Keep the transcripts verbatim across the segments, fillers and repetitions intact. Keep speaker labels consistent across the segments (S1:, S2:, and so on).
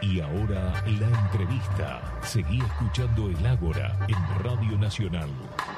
S1: Y ahora la entrevista. Seguí escuchando El Ágora en Radio Nacional.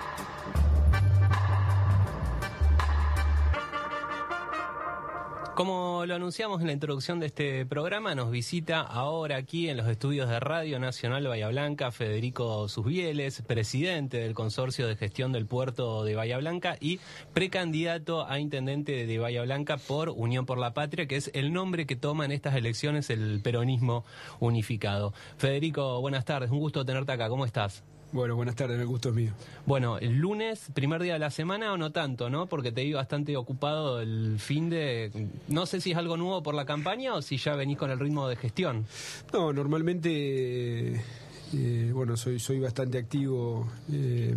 S2: Como lo anunciamos en la introducción de este programa, nos visita ahora aquí en los estudios de Radio Nacional Bahía Blanca Federico Susbieles, presidente del Consorcio de Gestión del Puerto de Bahía Blanca y precandidato a intendente de Bahía Blanca por Unión por la Patria, que es el nombre que toma en estas elecciones el peronismo unificado. Federico, buenas tardes, un gusto tenerte acá, ¿cómo estás?
S3: Bueno, buenas tardes, el gusto es mío.
S2: Bueno, el lunes, primer día de la semana o no tanto, ¿no? Porque te vi bastante ocupado el fin de... No sé si es algo nuevo por la campaña o si ya venís con el ritmo de gestión.
S3: No, normalmente, eh, bueno, soy soy bastante activo eh,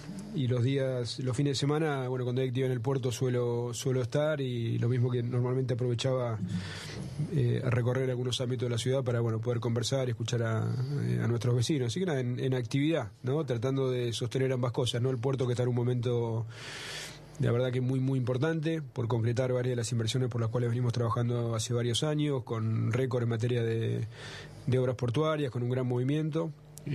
S3: y los días, los fines de semana, bueno, cuando hay actividad en el puerto suelo suelo estar y lo mismo que normalmente aprovechaba eh, a recorrer algunos ámbitos de la ciudad para, bueno, poder conversar y escuchar a, a nuestros vecinos. Así que nada, en, en actividad, ¿no? Tratando de sostener ambas cosas, ¿no? El puerto que está en un momento, la verdad que muy muy importante, por concretar varias de las inversiones por las cuales venimos trabajando hace varios años, con récord en materia de, de obras portuarias, con un gran movimiento.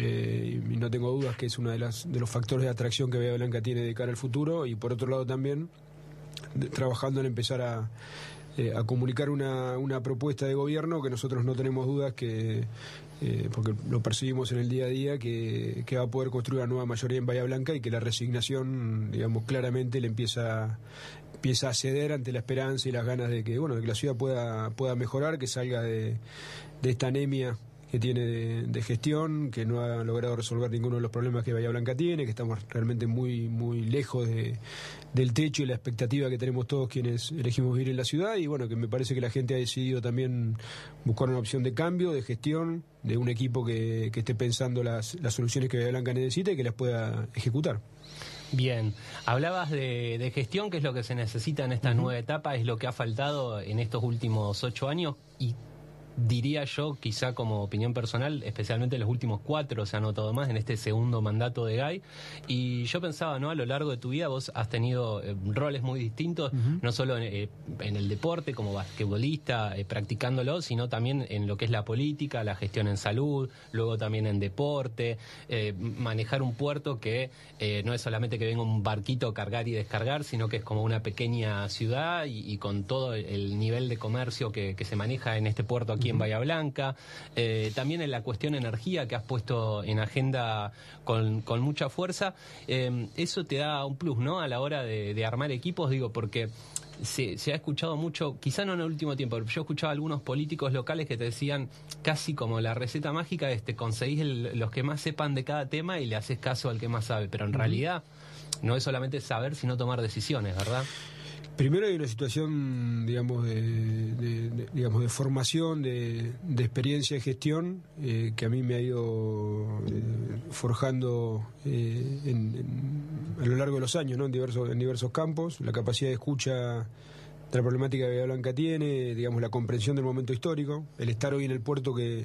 S3: Eh, y no tengo dudas que es uno de, las, de los factores de atracción que Bahía Blanca tiene de cara al futuro, y por otro lado también de, trabajando en empezar a, eh, a comunicar una, una propuesta de gobierno que nosotros no tenemos dudas que, eh, porque lo percibimos en el día a día, que, que va a poder construir una nueva mayoría en Bahía Blanca y que la resignación, digamos, claramente le empieza empieza a ceder ante la esperanza y las ganas de que, bueno, de que la ciudad pueda, pueda mejorar, que salga de, de esta anemia que tiene de, de gestión, que no ha logrado resolver ninguno de los problemas que Bahía Blanca tiene, que estamos realmente muy muy lejos de, del techo y la expectativa que tenemos todos quienes elegimos vivir en la ciudad, y bueno, que me parece que la gente ha decidido también buscar una opción de cambio, de gestión, de un equipo que, que esté pensando las, las soluciones que Bahía Blanca necesita y que las pueda ejecutar.
S2: Bien, hablabas de, de gestión, que es lo que se necesita en esta uh-huh. nueva etapa, es lo que ha faltado en estos últimos ocho años, y diría yo, quizá como opinión personal, especialmente en los últimos cuatro se ha notado más en este segundo mandato de Gay. Y yo pensaba, ¿no? A lo largo de tu vida vos has tenido eh, roles muy distintos, uh-huh. no solo en, eh, en el deporte como basquetbolista, eh, practicándolo, sino también en lo que es la política, la gestión en salud, luego también en deporte, eh, manejar un puerto que eh, no es solamente que venga un barquito a cargar y descargar, sino que es como una pequeña ciudad y, y con todo el nivel de comercio que, que se maneja en este puerto aquí en Bahía Blanca, eh, también en la cuestión energía que has puesto en agenda con, con mucha fuerza. Eh, eso te da un plus, ¿no? A la hora de, de armar equipos, digo, porque se, se ha escuchado mucho, quizá no en el último tiempo, pero yo escuchaba a algunos políticos locales que te decían casi como la receta mágica es te conseguís el, los que más sepan de cada tema y le haces caso al que más sabe, pero en uh-huh. realidad no es solamente saber, sino tomar decisiones, ¿verdad?
S3: Primero hay una situación, digamos, de, de, de, digamos, de formación, de, de experiencia de gestión, eh, que a mí me ha ido eh, forjando eh, en, en, a lo largo de los años, ¿no? En diversos, en diversos campos, la capacidad de escucha de la problemática que Bahía Blanca tiene, digamos, la comprensión del momento histórico, el estar hoy en el puerto que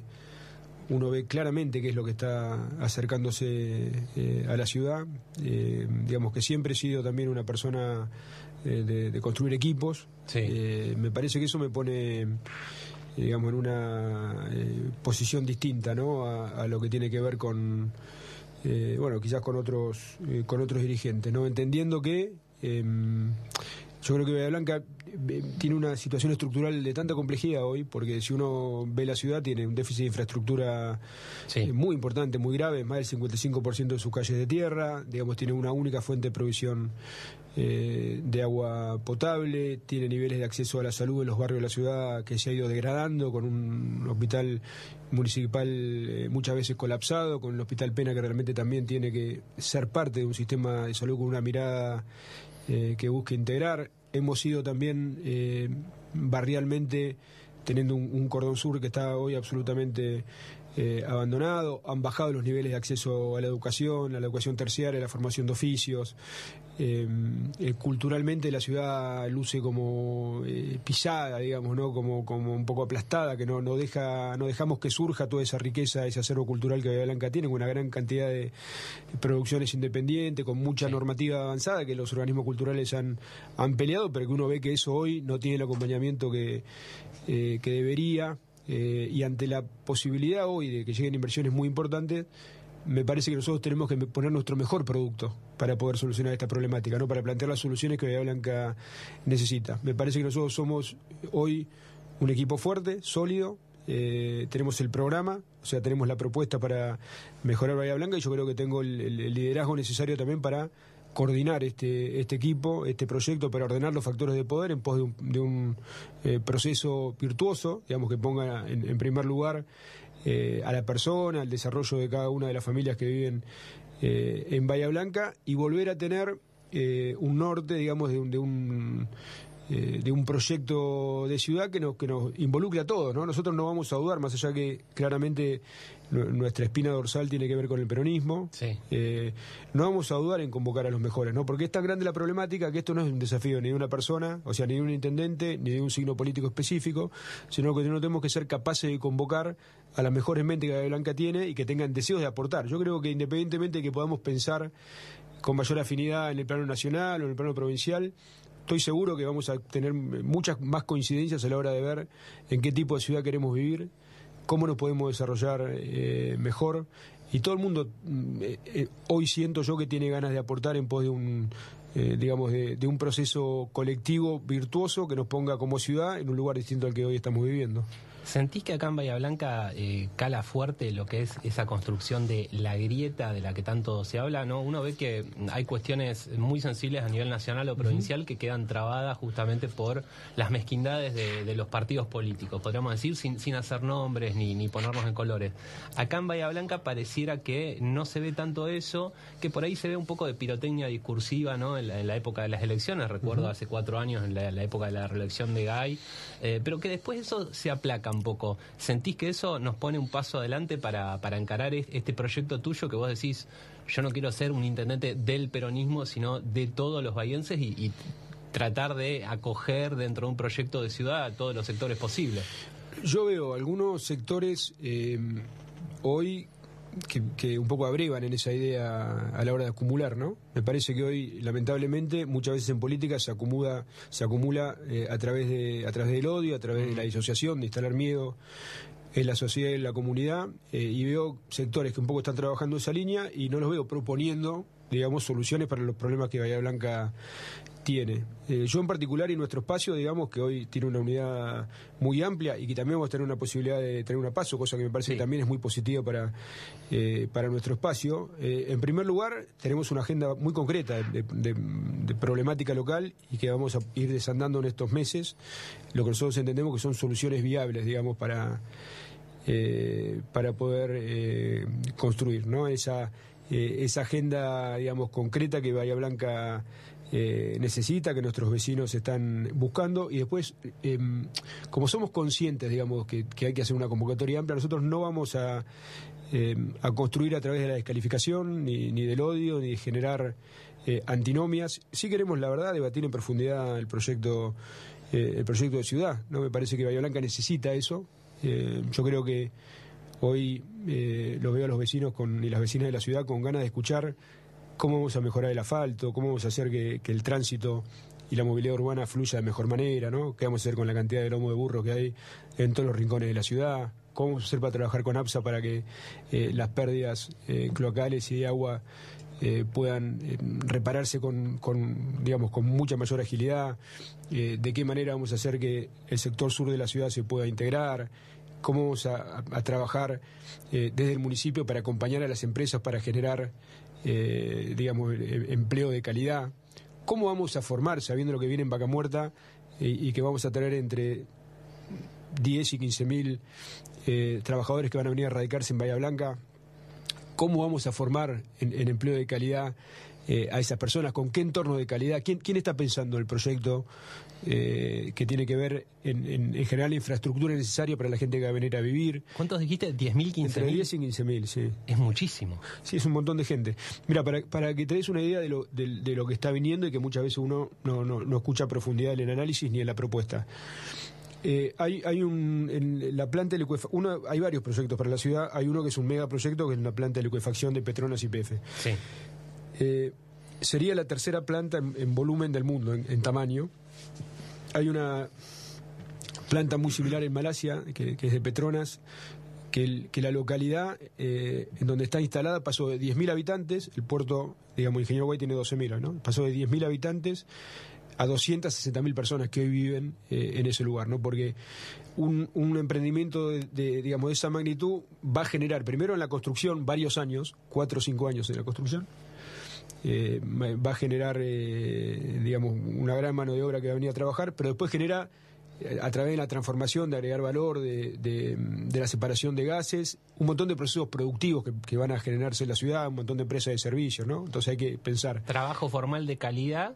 S3: uno ve claramente qué es lo que está acercándose eh, a la ciudad, eh, digamos que siempre he sido también una persona eh, de, de construir equipos, sí. eh, me parece que eso me pone, eh, digamos, en una eh, posición distinta, ¿no? A, a lo que tiene que ver con, eh, bueno, quizás con otros, eh, con otros dirigentes, ¿no? Entendiendo que eh, yo creo que Bahía Blanca tiene una situación estructural de tanta complejidad hoy, porque si uno ve la ciudad tiene un déficit de infraestructura sí. eh, muy importante, muy grave, más del cincuenta y cinco por ciento de sus calles de tierra, digamos, tiene una única fuente de provisión eh, de agua potable, tiene niveles de acceso a la salud en los barrios de la ciudad que se ha ido degradando, con un hospital municipal eh, muchas veces colapsado, con el Hospital Pena que realmente también tiene que ser parte de un sistema de salud con una mirada eh, que busque integrar. Hemos ido también eh, barrialmente teniendo un, un cordón sur que está hoy absolutamente eh, abandonado. Han bajado los niveles de acceso a la educación, a la educación terciaria, a la formación de oficios. Eh, eh, culturalmente la ciudad luce como eh, pisada, digamos, ¿no? Como, como un poco aplastada, que no, no deja, no dejamos que surja toda esa riqueza, ese acervo cultural que Bahía Blanca tiene, con una gran cantidad de producciones independientes, con mucha sí. normativa avanzada que los organismos culturales han, han peleado, pero que uno ve que eso hoy no tiene el acompañamiento que, eh, que debería. eh, y ante la posibilidad hoy de que lleguen inversiones muy importantes, me parece que nosotros tenemos que poner nuestro mejor producto para poder solucionar esta problemática, ¿no? Para plantear las soluciones que Bahía Blanca necesita. Me parece que nosotros somos hoy un equipo fuerte, sólido, eh, tenemos el programa, o sea, tenemos la propuesta para mejorar Bahía Blanca, y yo creo que tengo el, el, el liderazgo necesario también para coordinar este este equipo, este proyecto, para ordenar los factores de poder en pos de un, de un eh, proceso virtuoso, digamos, que ponga en, en primer lugar Eh, a la persona, al desarrollo de cada una de las familias que viven eh, en Bahía Blanca, y volver a tener eh, un norte, digamos, de un, de un eh, de un proyecto de ciudad que nos, que nos involucre a todos, ¿no? Nosotros no vamos a dudar, más allá que claramente nuestra espina dorsal tiene que ver con el peronismo,
S2: sí.
S3: eh, no vamos a dudar en convocar a los mejores, ¿no? Porque es tan grande la problemática que esto no es un desafío ni de una persona, o sea, ni de un intendente, ni de un signo político específico, sino que no tenemos que ser capaces de convocar a las mejores mentes que Bahía Blanca tiene y que tengan deseos de aportar. Yo creo que independientemente de que podamos pensar con mayor afinidad en el plano nacional o en el plano provincial, estoy seguro que vamos a tener muchas más coincidencias a la hora de ver en qué tipo de ciudad queremos vivir, cómo nos podemos desarrollar eh, mejor, y todo el mundo eh, eh, hoy siento yo que tiene ganas de aportar en pos de un eh, digamos de, de un proceso colectivo virtuoso que nos ponga como ciudad en un lugar distinto al que hoy estamos viviendo.
S2: ¿Sentís que acá en Bahía Blanca eh, cala fuerte lo que es esa construcción de la grieta de la que tanto se habla, ¿no? Uno ve que hay cuestiones muy sensibles a nivel nacional o provincial uh-huh. que quedan trabadas justamente por las mezquindades de, de los partidos políticos, podríamos decir, sin, sin hacer nombres ni, ni ponernos en colores. Acá en Bahía Blanca pareciera que no se ve tanto eso, que por ahí se ve un poco de pirotecnia discursiva, ¿no? En la, en la época de las elecciones, recuerdo uh-huh. hace cuatro años, en la, la época de la reelección de Gay, eh, pero que después eso se aplaca un poco. ¿Sentís que eso nos pone un paso adelante para, para encarar este proyecto tuyo que vos decís, yo no quiero ser un intendente del peronismo, sino de todos los bahienses y, y tratar de acoger dentro de un proyecto de ciudad a todos los sectores posibles?
S3: Yo veo algunos sectores eh, hoy que, que un poco abrevan en esa idea a la hora de acumular, ¿no? Me parece que hoy, lamentablemente, muchas veces en política se acumula, se acumula eh, a través de, a través del odio, a través de la disociación, de instalar miedo en la sociedad y en la comunidad, eh, y veo sectores que un poco están trabajando esa línea y no los veo proponiendo, digamos, soluciones para los problemas que Bahía Blanca tiene. Eh, yo en particular y nuestro espacio, digamos, que hoy tiene una unidad muy amplia y que también vamos a tener una posibilidad de tener un paso, cosa que me parece sí. que también es muy positiva para, eh, para nuestro espacio. Eh, en primer lugar, tenemos una agenda muy concreta de, de, de problemática local y que vamos a ir desandando en estos meses, lo que nosotros entendemos que son soluciones viables, digamos, para, eh, para poder eh, construir, ¿no? Esa, eh, esa agenda, digamos, concreta que Bahía Blanca Eh, necesita, que nuestros vecinos están buscando, y después eh, como somos conscientes, digamos, que, que hay que hacer una convocatoria amplia, nosotros no vamos a, eh, a construir a través de la descalificación, ni, ni del odio, ni de generar eh, antinomias. Sí queremos, la verdad, debatir en profundidad el proyecto eh, el proyecto de ciudad, ¿no? Me parece que Bahía Blanca necesita eso. Eh, yo creo que hoy eh, los veo a los vecinos con, y las vecinas de la ciudad con ganas de escuchar cómo vamos a mejorar el asfalto, cómo vamos a hacer que, que el tránsito y la movilidad urbana fluya de mejor manera, ¿no? ¿Qué vamos a hacer con la cantidad de lomo de burro que hay en todos los rincones de la ciudad? ¿Cómo vamos a hacer para trabajar con APSA para que eh, las pérdidas eh, cloacales y de agua eh, puedan eh, repararse con, con, digamos, con mucha mayor agilidad? Eh, ¿De qué manera vamos a hacer que el sector sur de la ciudad se pueda integrar? ¿Cómo vamos a, a, a trabajar eh, desde el municipio para acompañar a las empresas para generar Eh, digamos, empleo de calidad? ¿Cómo vamos a formar, sabiendo lo que viene en Vaca Muerta y, y que vamos a tener entre diez y quince mil eh, trabajadores que van a venir a radicarse en Bahía Blanca? ¿Cómo vamos a formar en, en empleo de calidad eh, a esas personas? ¿Con qué entorno de calidad? ¿Quién, quién está pensando el proyecto eh, que tiene que ver en, en, en general la infraestructura necesaria para la gente que va a venir a vivir?
S2: ¿Cuántos dijiste? ¿diez mil, quince mil?
S3: Entre diez y quince mil, sí.
S2: Es muchísimo.
S3: Sí, es un montón de gente. Mira, para, para que te des una idea de lo, de, de lo que está viniendo y que muchas veces uno no, no, no escucha a profundidad en el análisis ni en la propuesta. Eh, hay, hay un en la planta de licuefacción, uno, hay varios proyectos para la ciudad. Hay uno que es un megaproyecto, que es la planta de licuefacción de Petronas Y P F.
S2: Sí.
S3: Eh, sería la tercera planta en, en volumen del mundo, en, en tamaño. Hay una planta muy similar en Malasia, que, que es de Petronas, que, el, que la localidad eh, en donde está instalada pasó de diez mil habitantes, el puerto, digamos, Ingeniero Guay tiene doce mil, ¿no? Pasó de diez mil habitantes a doscientas sesenta mil personas que hoy viven eh, en ese lugar, ¿no? Porque un, un emprendimiento de, de, digamos, de esa magnitud va a generar, primero en la construcción, varios años, cuatro o cinco años en la construcción, eh, va a generar, eh, digamos, una gran mano de obra que va a venir a trabajar, pero después genera, a través de la transformación, de agregar valor, de, de, de la separación de gases, un montón de procesos productivos que, que van a generarse en la ciudad, un montón de empresas de servicios, ¿no? Entonces hay que pensar.
S2: Trabajo formal de calidad.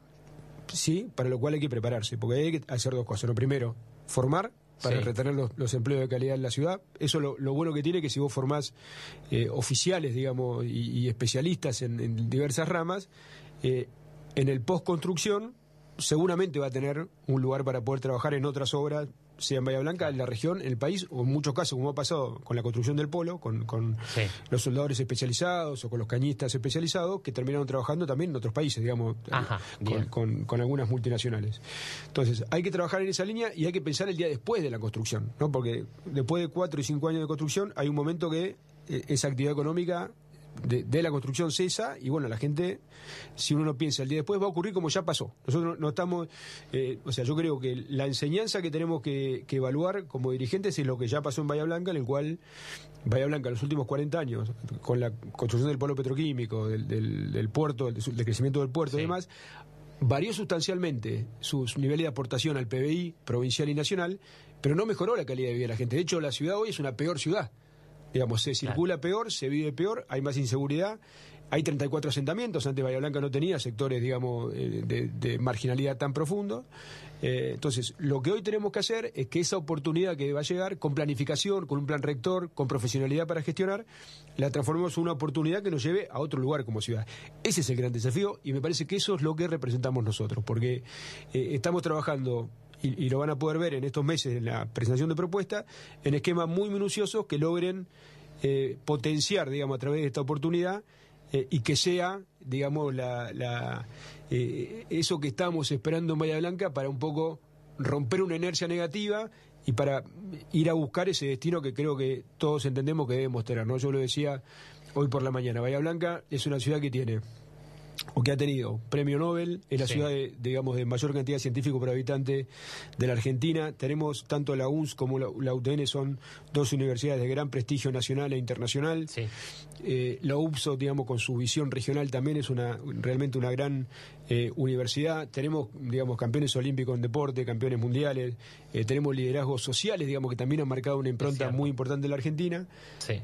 S3: Sí, para lo cual hay que prepararse, porque hay que hacer dos cosas. Lo primero, formar para sí. retener los, los empleos de calidad en la ciudad. Eso lo, lo bueno que tiene, que si vos formás eh, oficiales, digamos, y, y especialistas en, en diversas ramas, eh, en el post-construcción seguramente va a tener un lugar para poder trabajar en otras obras, sea en Bahía Blanca, en la región, en el país, o en muchos casos, como ha pasado con la construcción del polo, con, con sí. los soldadores especializados o con los cañistas especializados, que terminaron trabajando también en otros países, digamos, Ajá, con, con, con algunas multinacionales. Entonces, hay que trabajar en esa línea y hay que pensar el día después de la construcción, ¿no? Porque después de cuatro y cinco años de construcción, hay un momento que eh, esa actividad económica De, de la construcción cesa y bueno, la gente, si uno no piensa el día después, va a ocurrir como ya pasó. Nosotros no estamos, eh, o sea, yo creo que la enseñanza que tenemos que, que evaluar como dirigentes es lo que ya pasó en Bahía Blanca, en el cual Bahía Blanca en los últimos cuarenta años, con la construcción del polo petroquímico, del, del, del puerto, del, del crecimiento del puerto sí. y demás, varió sustancialmente su, su nivel de aportación al P B I provincial y nacional, pero no mejoró la calidad de vida de la gente. De hecho, la ciudad hoy es una peor ciudad. Digamos, se circula claro. peor, se vive peor, hay más inseguridad, hay treinta y cuatro asentamientos, antes Bahía Blanca no tenía sectores, digamos, de, de marginalidad tan profundo. Eh, entonces, lo que hoy tenemos que hacer es que esa oportunidad que va a llegar, con planificación, con un plan rector, con profesionalidad para gestionar, la transformemos en una oportunidad que nos lleve a otro lugar como ciudad. Ese es el gran desafío y me parece que eso es lo que representamos nosotros, porque eh, estamos trabajando... Y, y lo van a poder ver en estos meses en la presentación de propuesta, en esquemas muy minuciosos que logren eh, potenciar, digamos, a través de esta oportunidad eh, y que sea, digamos, la, la eh, eso que estamos esperando en Bahía Blanca para un poco romper una inercia negativa y para ir a buscar ese destino que creo que todos entendemos que debemos tener, ¿no? Yo lo decía hoy por la mañana, Bahía Blanca es una ciudad que tiene... o que ha tenido premio Nobel, es la sí. ciudad de, digamos, de mayor cantidad de científicos por habitante de la Argentina. Tenemos tanto la U N S como la, la U T N, son dos universidades de gran prestigio nacional e internacional. Sí. Eh, la U P S O, digamos, con su visión regional también es una realmente una gran eh, universidad. Tenemos, digamos, campeones olímpicos en deporte, campeones mundiales. Eh, tenemos liderazgos sociales, digamos, que también han marcado una impronta muy importante en la Argentina. Sí.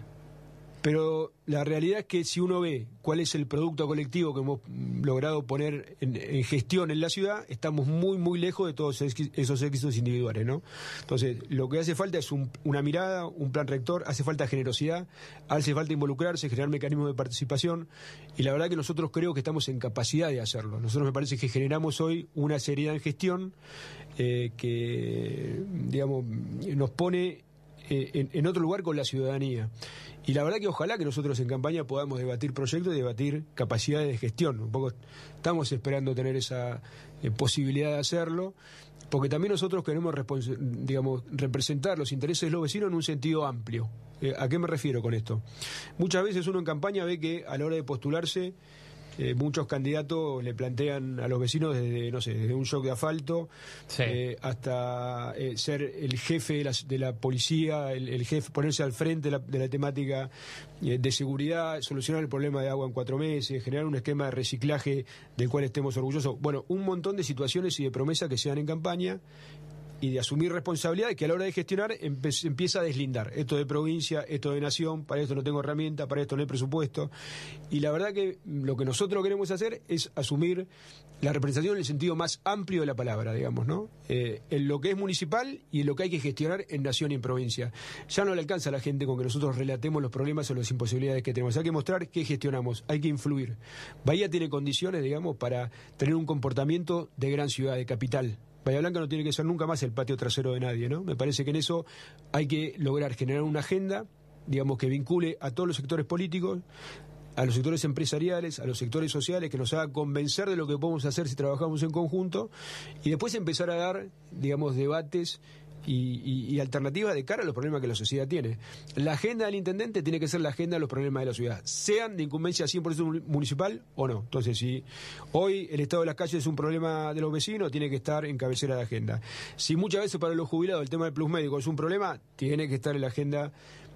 S3: Pero la realidad es que si uno ve cuál es el producto colectivo que hemos logrado poner en, en gestión en la ciudad, estamos muy, muy lejos de todos esos éxitos individuales, ¿no? Entonces, lo que hace falta es un, una mirada, un plan rector, hace falta generosidad, hace falta involucrarse, generar mecanismos de participación, y la verdad que nosotros creo que estamos en capacidad de hacerlo. Nosotros me parece que generamos hoy una seriedad en gestión eh, que, digamos, nos pone eh, en, en otro lugar con la ciudadanía. Y la verdad que ojalá que nosotros en campaña podamos debatir proyectos y debatir capacidades de gestión. Un poco estamos esperando tener esa eh, posibilidad de hacerlo, porque también nosotros queremos digamos, representar los intereses de los vecinos en un sentido amplio. Eh, ¿A qué me refiero con esto? Muchas veces uno en campaña ve que a la hora de postularse Eh, muchos candidatos le plantean a los vecinos desde, no sé, desde un shock de asfalto sí. eh, hasta eh, ser el jefe de la, de la policía, el, el jefe, ponerse al frente de la, de la temática eh, de seguridad, solucionar el problema de agua en cuatro meses, generar un esquema de reciclaje del cual estemos orgullosos. Bueno, un montón de situaciones y de promesas que se dan en campaña y de asumir responsabilidades que a la hora de gestionar empe- empieza a deslindar. Esto de provincia, esto de nación, para esto no tengo herramienta, para esto no hay presupuesto. Y la verdad que lo que nosotros queremos hacer es asumir la representación en el sentido más amplio de la palabra, digamos, ¿no? Eh, en lo que es municipal y en lo que hay que gestionar en nación y en provincia. Ya no le alcanza a la gente con que nosotros relatemos los problemas o las imposibilidades que tenemos. Hay que mostrar qué gestionamos, hay que influir. Bahía tiene condiciones, digamos, para tener un comportamiento de gran ciudad, de capital. Bahía Blanca no tiene que ser nunca más el patio trasero de nadie, ¿no? Me parece que en eso hay que lograr generar una agenda, digamos, que vincule a todos los sectores políticos, a los sectores empresariales, a los sectores sociales, que nos haga convencer de lo que podemos hacer si trabajamos en conjunto, y después empezar a dar, digamos, debates y, y, y alternativas de cara a los problemas que la sociedad tiene. La agenda del intendente tiene que ser la agenda de los problemas de la ciudad, sean de incumbencia cien por ciento municipal o no. Entonces, si hoy el estado de las calles es un problema de los vecinos, tiene que estar en cabecera de agenda. Si muchas veces para los jubilados el tema del plus médico es un problema, tiene que estar en la agenda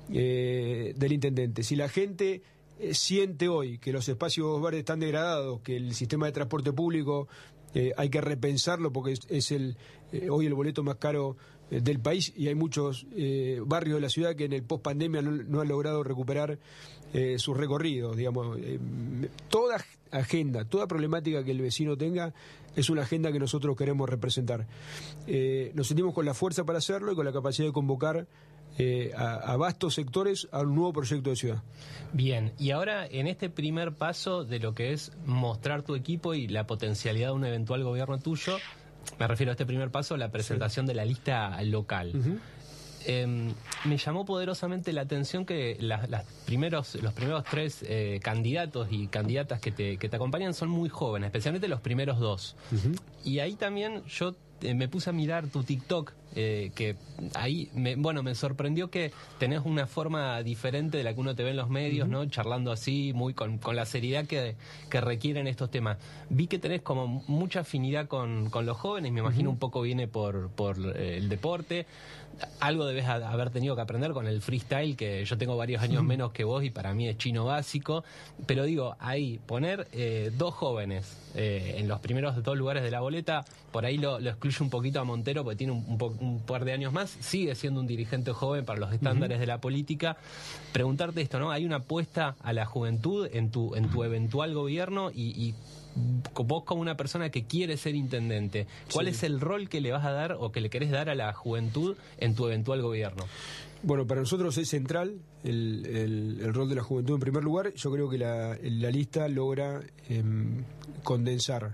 S3: eh, del intendente. Si la gente eh, siente hoy que los espacios verdes están degradados, que el sistema de transporte público eh, hay que repensarlo porque es, es el eh, hoy el boleto más caro eh, del país, y hay muchos eh, barrios de la ciudad que en el post pandemia no, no han logrado recuperar eh, sus recorridos, digamos. Eh, toda agenda, toda problemática que el vecino tenga es una agenda que nosotros queremos representar. Eh, nos sentimos con la fuerza para hacerlo y con la capacidad de convocar eh, a, a vastos sectores a un nuevo proyecto de ciudad.
S2: Bien, y ahora en este primer paso de lo que es mostrar tu equipo y la potencialidad de un eventual gobierno tuyo, me refiero a este primer paso, la presentación sí. de la lista local. Uh-huh. Eh, me llamó poderosamente la atención que las, las primeros, los primeros tres eh, candidatos y candidatas que te, que te acompañan son muy jóvenes, especialmente los primeros dos. Uh-huh. Y ahí también yo eh, me puse a mirar tu TikTok, eh, que ahí, me, bueno, me sorprendió que tenés una forma diferente de la que uno te ve en los medios, uh-huh. ¿no? Charlando así, muy con, con la seriedad que, que requieren estos temas. Vi que tenés como mucha afinidad con, con los jóvenes, me imagino uh-huh. un poco viene por, por eh, el deporte. Algo debes haber tenido que aprender con el freestyle, que yo tengo varios años menos que vos y para mí es chino básico, pero digo, ahí poner eh, dos jóvenes eh, en los primeros dos lugares de la boleta, por ahí lo, lo excluye un poquito a Montero porque tiene un, un, po, un par de años más, sigue siendo un dirigente joven para los estándares uh-huh. de la política. Preguntarte esto, ¿no? Hay una apuesta a la juventud en tu, en tu eventual gobierno y, y vos como una persona que quiere ser intendente, ¿cuál sí. es el rol que le vas a dar o que le querés dar a la juventud en tu eventual gobierno?
S3: Bueno, para nosotros es central el, el, el rol de la juventud en primer lugar. Yo creo que la, la lista logra eh, condensar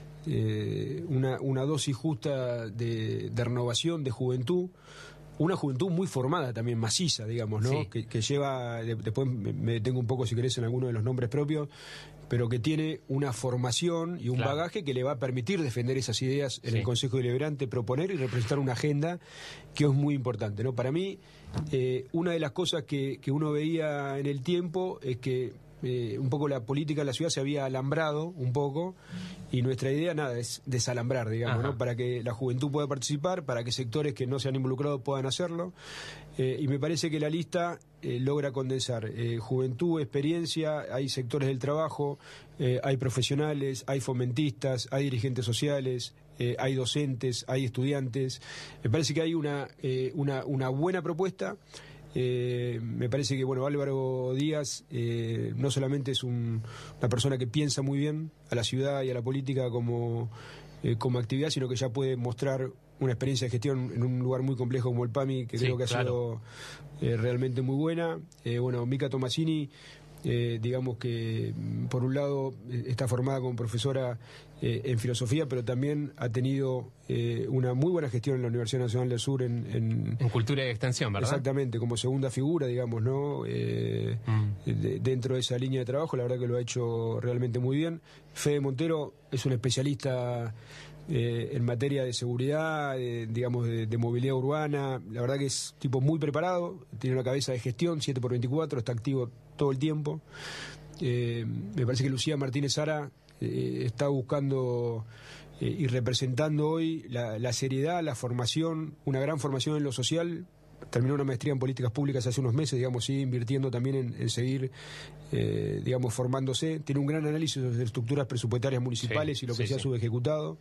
S3: eh, una, una dosis justa de, de renovación, de juventud. Una juventud muy formada también, maciza, digamos, ¿no? Sí. Que, que lleva, después me, me detengo un poco si querés en alguno de los nombres propios, pero que tiene una formación y un claro. bagaje que le va a permitir defender esas ideas en sí. el Consejo Deliberante, proponer y representar una agenda que es muy importante, ¿no? Para mí, eh, una de las cosas que, que uno veía en el tiempo es que Eh, un poco la política de la ciudad se había alambrado un poco, y nuestra idea nada es desalambrar, digamos, ¿no? Para que la juventud pueda participar, para que sectores que no se han involucrado puedan hacerlo, eh, y me parece que la lista eh, logra condensar eh, juventud, experiencia, hay sectores del trabajo, eh, hay profesionales, hay fomentistas, hay dirigentes sociales, eh, hay docentes, hay estudiantes. Me parece que hay una, eh, una, una buena propuesta. Eh, me parece que bueno, Álvaro Díaz eh, no solamente es un, una persona que piensa muy bien a la ciudad y a la política como, eh, como actividad, sino que ya puede mostrar una experiencia de gestión en un lugar muy complejo como el PAMI, que sí, creo que ha claro. sido eh, realmente muy buena. Eh, bueno, Mica Tomasini, eh, digamos que por un lado está formada como profesora eh, en filosofía, pero también ha tenido eh, una muy buena gestión en la Universidad Nacional del Sur en, en,
S2: en cultura y extensión, ¿verdad?
S3: Exactamente, como segunda figura, digamos, ¿no? Eh, mm. de, dentro de esa línea de trabajo, la verdad que lo ha hecho realmente muy bien. Fede Montero es un especialista Eh, en materia de seguridad, eh, digamos, de, de movilidad urbana. La verdad que es tipo muy preparado, tiene una cabeza de gestión, siete por veinticuatro, está activo todo el tiempo. Eh, me parece que Lucía Martínez Sara eh, está buscando eh, y representando hoy la, la seriedad, la formación, una gran formación en lo social. Terminó una maestría en políticas públicas hace unos meses, digamos, sigue invirtiendo también en, en seguir, eh, digamos, formándose. Tiene un gran análisis de estructuras presupuestarias municipales sí, y lo que sí, se ha sí. subejecutado.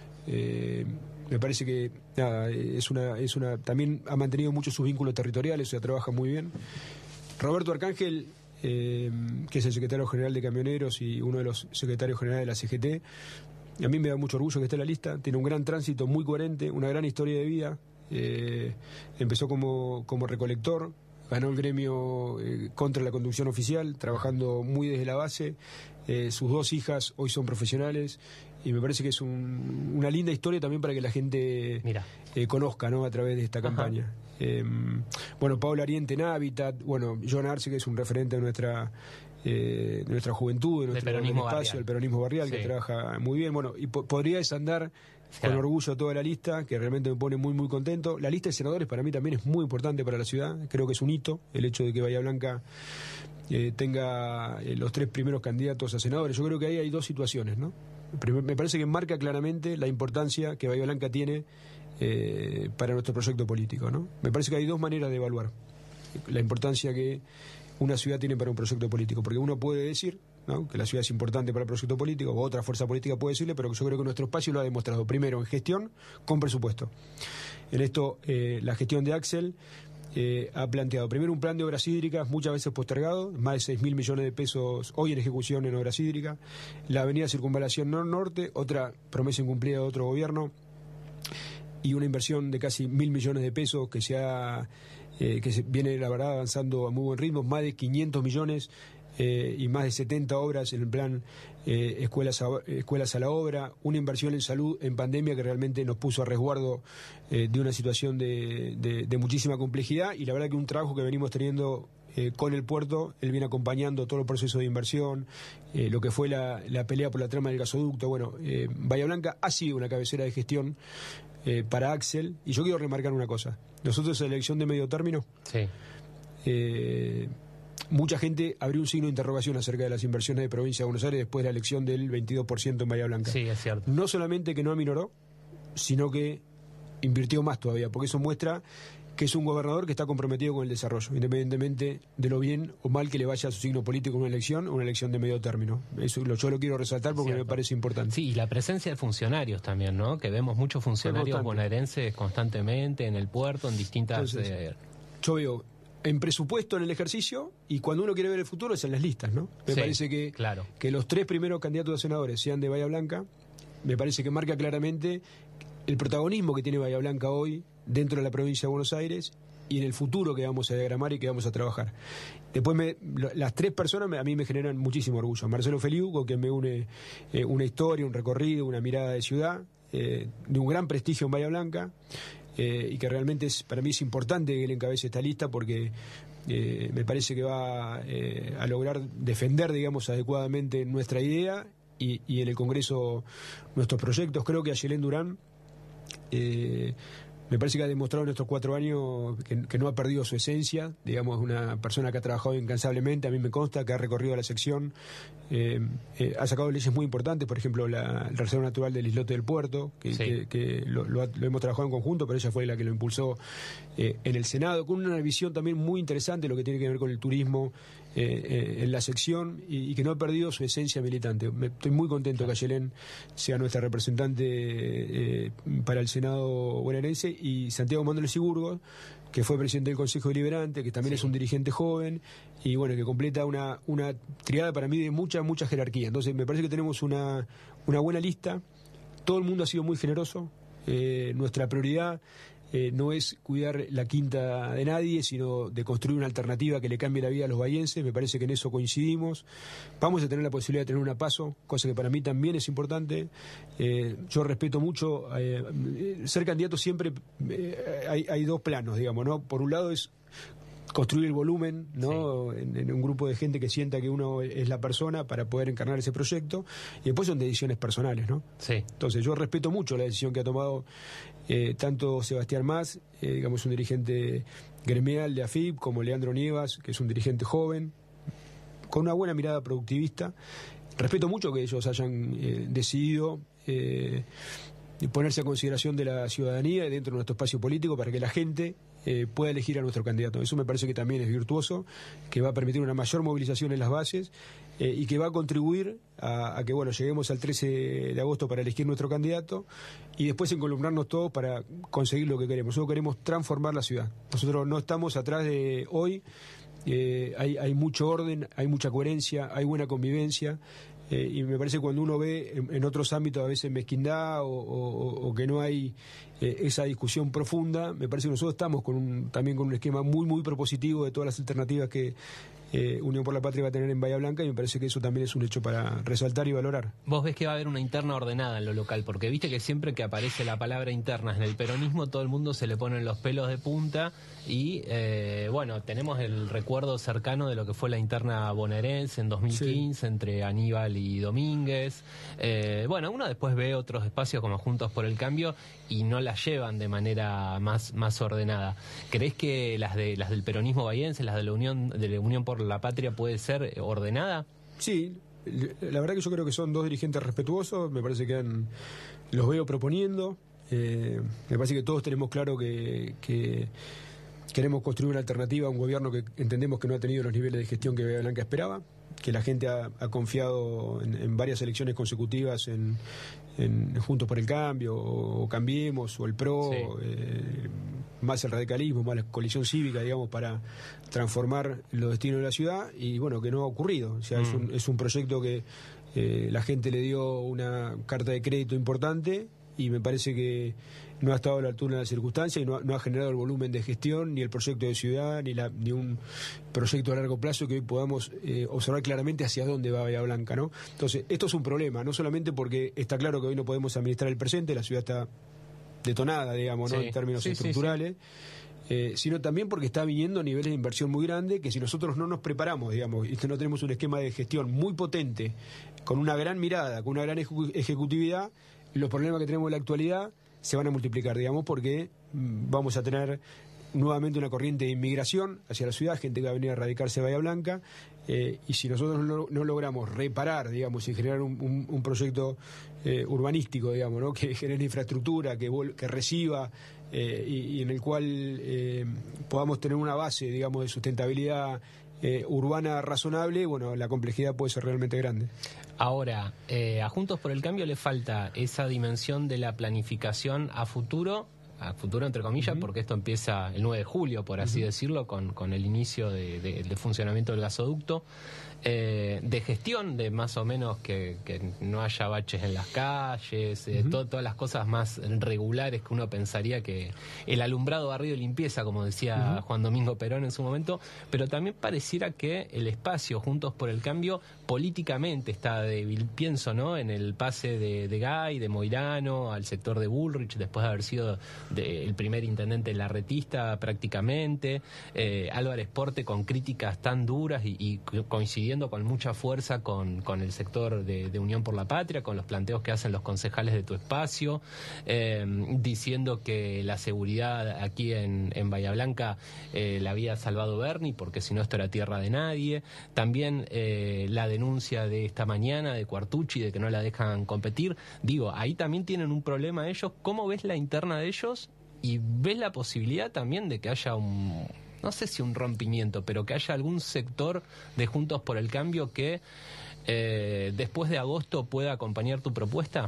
S3: Eh, me parece que nada, es una, es una, también ha mantenido mucho sus vínculos territoriales, o sea, trabaja muy bien. Roberto Arcángel, eh, que es el secretario general de Camioneros y uno de los secretarios generales de la C G T, a mí me da mucho orgullo que esté en la lista. Tiene un gran tránsito, muy coherente, una gran historia de vida. Eh, empezó como, como recolector, ganó el gremio eh, contra la conducción oficial, trabajando muy desde la base. Eh, sus dos hijas hoy son profesionales y me parece que es un, una linda historia también para que la gente eh, conozca, ¿no? A través de esta Ajá. campaña. Eh, bueno, Paola Ariente en Hábitat, bueno, John Arce, que es un referente de nuestra eh, de nuestra juventud, de nuestro
S2: peronismo
S3: espacio,
S2: barrial.
S3: el peronismo barrial, sí. que trabaja muy bien. Bueno, y po- podría desandar con orgullo toda la lista, que realmente me pone muy muy contento. La lista de senadores para mí también es muy importante para la ciudad, creo que es un hito el hecho de que Bahía Blanca eh, tenga eh, los tres primeros candidatos a senadores. Yo creo que ahí hay dos situaciones, ¿no? Me parece que marca claramente la importancia que Bahía Blanca tiene eh, para nuestro proyecto político, ¿no? Me parece que hay dos maneras de evaluar la importancia que una ciudad tiene para un proyecto político, porque uno puede decir, ¿no?, que la ciudad es importante para el proyecto político, o otra fuerza política puede decirle, pero yo creo que nuestro espacio lo ha demostrado, primero en gestión, con presupuesto. En esto, eh, la gestión de Axel eh, ha planteado primero un plan de obras hídricas muchas veces postergado, más de seis mil millones de pesos hoy en ejecución en obras hídricas, la avenida Circunvalación Nor-Norte, otra promesa incumplida de otro gobierno, y una inversión de casi mil millones de pesos que se ha eh, que se viene la verdad avanzando a muy buen ritmo, más de quinientos millones eh, y más de setenta obras en el plan eh, escuelas, a, escuelas a la obra, una inversión en salud en pandemia que realmente nos puso a resguardo eh, de una situación de, de, de muchísima complejidad, y la verdad que un trabajo que venimos teniendo Eh, con el puerto, él viene acompañando todo el proceso de inversión, eh, lo que fue la, la pelea por la trama del gasoducto. Bueno, eh, Bahía Blanca ha sido una cabecera de gestión eh, para Axel, y yo quiero remarcar una cosa. Nosotros en la elección de medio término,
S2: sí.
S3: eh, mucha gente abrió un signo de interrogación acerca de las inversiones de Provincia de Buenos Aires después de la elección del veintidós por ciento en Bahía Blanca.
S2: Sí, es cierto.
S3: No solamente que no aminoró, sino que invirtió más todavía, porque eso muestra que es un gobernador que está comprometido con el desarrollo, independientemente de lo bien o mal que le vaya a su signo político en una elección o una elección de medio término. Eso lo, yo lo quiero resaltar porque me parece importante.
S2: Sí, y la presencia de funcionarios también, ¿no? Que vemos muchos funcionarios bonaerenses constantemente en el puerto, en distintas... Entonces, eh...
S3: yo veo en presupuesto en el ejercicio, y cuando uno quiere ver el futuro es en las listas, ¿no? Me
S2: sí,
S3: parece que,
S2: claro.
S3: que los tres primeros candidatos a senadores sean de Bahía Blanca, me parece que marca claramente el protagonismo que tiene Bahía Blanca hoy dentro de la provincia de Buenos Aires y en el futuro que vamos a diagramar y que vamos a trabajar. Después, me, las tres personas me, a mí me generan muchísimo orgullo. Marcelo Feliu, con quien me une eh, una historia, un recorrido, una mirada de ciudad, eh, de un gran prestigio en Bahía Blanca, eh, y que realmente es, para mí es importante que él encabece esta lista porque eh, me parece que va eh, a lograr defender, digamos, adecuadamente nuestra idea y, y en el Congreso nuestros proyectos. Creo que Ayelén Durán eh, me parece que ha demostrado en estos cuatro años que, que no ha perdido su esencia, digamos, una persona que ha trabajado incansablemente, a mí me consta, que ha recorrido la sección, eh, eh, ha sacado leyes muy importantes, por ejemplo, la, la Reserva Natural del Islote del Puerto, que, sí. que, que lo, lo, ha, lo hemos trabajado en conjunto, pero ella fue la que lo impulsó eh, en el Senado, con una visión también muy interesante, lo que tiene que ver con el turismo eh, eh, en la sección, y, y que no ha perdido su esencia militante. Me, estoy muy contento que Ayelén sea nuestra representante eh, para el Senado bonaerense, y Santiago Mándolo Sigurgo, que fue presidente del Consejo Deliberante, que también sí. es un dirigente joven, y bueno, que completa una, una triada para mí de mucha, mucha jerarquía. Entonces me parece que tenemos una, una buena lista, todo el mundo ha sido muy generoso, eh, nuestra prioridad eh, no es cuidar la quinta de nadie, sino de construir una alternativa que le cambie la vida a los bahienses. Me parece que en eso coincidimos. Vamos a tener la posibilidad de tener una PASO, cosa que para mí también es importante. Eh, yo respeto mucho, eh, ser candidato siempre, eh, hay, hay dos planos, digamos, ¿no? Por un lado es construir el volumen, ¿no? Sí. En, en un grupo de gente que sienta que uno es la persona para poder encarnar ese proyecto, y después son decisiones personales, ¿no?
S2: Sí.
S3: Entonces yo respeto mucho la decisión que ha tomado eh, tanto Sebastián Mas, eh, digamos un dirigente gremial de A F I P, como Leandro Nievas, que es un dirigente joven, con una buena mirada productivista. Respeto mucho que ellos hayan eh, decidido eh, ponerse a consideración de la ciudadanía dentro de nuestro espacio político para que la gente eh, pueda elegir a nuestro candidato. Eso me parece que también es virtuoso, que va a permitir una mayor movilización en las bases eh, y que va a contribuir a, a que bueno lleguemos al trece de agosto para elegir nuestro candidato y después encolumnarnos todos para conseguir lo que queremos. Nosotros queremos transformar la ciudad. Nosotros no estamos atrás de hoy, eh, hay, hay mucho orden, hay mucha coherencia, hay buena convivencia. Eh, y me parece que cuando uno ve en, en otros ámbitos a veces mezquindad o, o, o que no hay eh, esa discusión profunda, me parece que nosotros estamos con un, también con un esquema muy muy propositivo de todas las alternativas que, eh, Unión por la Patria va a tener en Bahía Blanca, y me parece que eso también es un hecho para resaltar y valorar.
S2: Vos ves que va a haber una interna ordenada en lo local, porque viste que siempre que aparece la palabra interna en el peronismo, todo el mundo se le ponen los pelos de punta y, eh, bueno, tenemos el recuerdo cercano de lo que fue la interna bonaerense en dos mil quince, sí, entre Aníbal y Domínguez. Eh, bueno, uno después ve otros espacios como Juntos por el Cambio y no las llevan de manera más, más ordenada. ¿Creés que las de las del peronismo bahiense, las de la Unión, de la Unión por la Patria, puede ser ordenada?
S3: Sí, la verdad que yo creo que son dos dirigentes respetuosos, me parece que han, los veo proponiendo, eh, me parece que todos tenemos claro que, que queremos construir una alternativa a un gobierno que entendemos que no ha tenido los niveles de gestión que Bahía Blanca esperaba, que la gente ha, ha confiado en, en varias elecciones consecutivas en, en Juntos por el Cambio, o Cambiemos, o el PRO, sí, eh, más el radicalismo, más la coalición cívica, digamos, para transformar los destinos de la ciudad, y bueno, que no ha ocurrido. O sea, mm. es, un, es un proyecto que eh, la gente le dio una carta de crédito importante, y me parece que no ha estado a la altura de las circunstancias y no ha, no ha generado el volumen de gestión, ni el proyecto de ciudad, ni, la, ni un proyecto a largo plazo que hoy podamos eh, observar claramente hacia dónde va Bahía Blanca, ¿no? Entonces, esto es un problema, no solamente porque está claro que hoy no podemos administrar el presente, la ciudad está detonada, digamos, ¿no? Sí, en términos sí, estructurales, sí, sí. Eh, sino también porque está viniendo a niveles de inversión muy grandes, que si nosotros no nos preparamos, digamos, y que no tenemos un esquema de gestión muy potente, con una gran mirada, con una gran ejecu- ejecutividad, los problemas que tenemos en la actualidad se van a multiplicar, digamos, porque vamos a tener nuevamente una corriente de inmigración hacia la ciudad, gente que va a venir a radicarse a Bahía Blanca, eh, y si nosotros no, no logramos reparar, digamos, y generar un, un, un proyecto eh, urbanístico, digamos, ¿no? Que genere infraestructura, que, vol- que reciba, eh, y, y en el cual eh, podamos tener una base, digamos, de sustentabilidad eh, urbana razonable, bueno, la complejidad puede ser realmente grande.
S2: Ahora, eh, a Juntos por el Cambio le falta esa dimensión de la planificación a futuro, a futuro entre comillas, uh-huh, porque esto empieza el nueve de julio, por así uh-huh. decirlo, con, con el inicio de, de, de funcionamiento del gasoducto, eh, de gestión, de más o menos que, que no haya baches en las calles, eh, uh-huh. todo, todas las cosas más regulares que uno pensaría, que el alumbrado, barrido y limpieza, como decía uh-huh. Juan Domingo Perón en su momento, pero también pareciera que el espacio Juntos por el Cambio políticamente está débil. Pienso, ¿no?, en el pase de, de Gay, de Moirano al sector de Bullrich, después de haber sido de, el primer intendente larretista prácticamente, eh, Álvarez Porte con críticas tan duras y, y coincidiendo con mucha fuerza con, con el sector de, de Unión por la Patria, con los planteos que hacen los concejales de tu espacio, eh, diciendo que la seguridad aquí en, en Bahía Blanca eh, la había salvado Bernie, porque si no esto era tierra de nadie. También eh, la denuncia de esta mañana de Cuartucci de que no la dejan competir. Digo, ahí también tienen un problema ellos. ¿Cómo ves la interna de ellos? Y ves la posibilidad también de que haya un, no sé si un rompimiento, pero que haya algún sector de Juntos por el Cambio que eh, después de agosto pueda acompañar tu propuesta.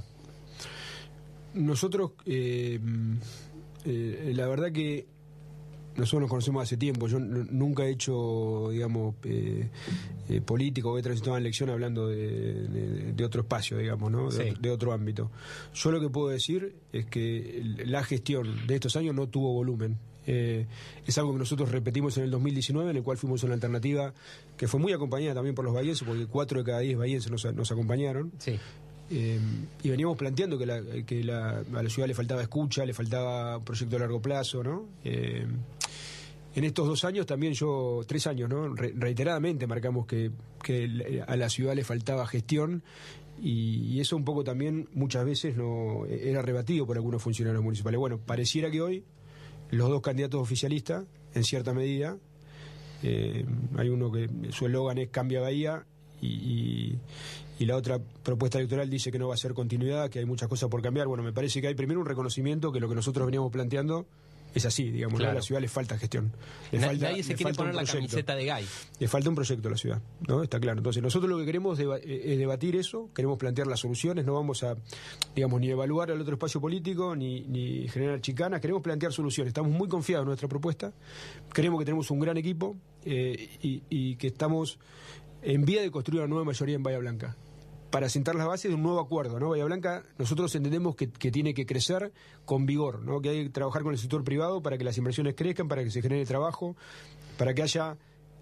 S3: Nosotros, eh, eh, la verdad que nosotros nos conocemos hace tiempo. Yo n- nunca he hecho, digamos, eh, eh, político, o he transitado una elección hablando de, de, de otro espacio, digamos, ¿no? De, sí. otro, de otro ámbito. Yo lo que puedo decir es que la gestión de estos años no tuvo volumen. Eh, es algo que nosotros repetimos en el dos mil diecinueve, en el cual fuimos una alternativa que fue muy acompañada también por los bahienses, porque cuatro de cada diez bahienses nos, nos acompañaron. Sí. Eh, y veníamos planteando que, la, que la, a la ciudad le faltaba escucha, le faltaba un proyecto a largo plazo, ¿no? Eh, en estos dos años también yo, tres años, ¿no? Re, reiteradamente marcamos que, que a la ciudad le faltaba gestión, y, y eso un poco también muchas veces no era rebatido por algunos funcionarios municipales. Bueno, pareciera que hoy los dos candidatos oficialistas, en cierta medida, eh, hay uno que su eslogan es Cambia Bahía, y, y, y la otra propuesta electoral dice que no va a ser continuidad, que hay muchas cosas por cambiar. Bueno, me parece que hay primero un reconocimiento que lo que nosotros veníamos planteando es así, digamos, claro. ¿no? A la ciudad le falta gestión. Le
S2: Na,
S3: falta,
S2: nadie se
S3: le
S2: quiere
S3: falta
S2: poner la camiseta de Gay.
S3: Le falta un proyecto a la ciudad, ¿no? Está claro. Entonces, nosotros lo que queremos deba- es debatir eso, queremos plantear las soluciones, no vamos a, digamos, ni evaluar al otro espacio político, ni, ni generar chicanas, queremos plantear soluciones. Estamos muy confiados en nuestra propuesta, creemos que tenemos un gran equipo eh, y, y que estamos en vía de construir una nueva mayoría en Bahía Blanca, para sentar las bases de un nuevo acuerdo, ¿no? Bahía Blanca, nosotros entendemos que, que tiene que crecer con vigor, ¿no? Que hay que trabajar con el sector privado para que las inversiones crezcan, para que se genere trabajo, para que haya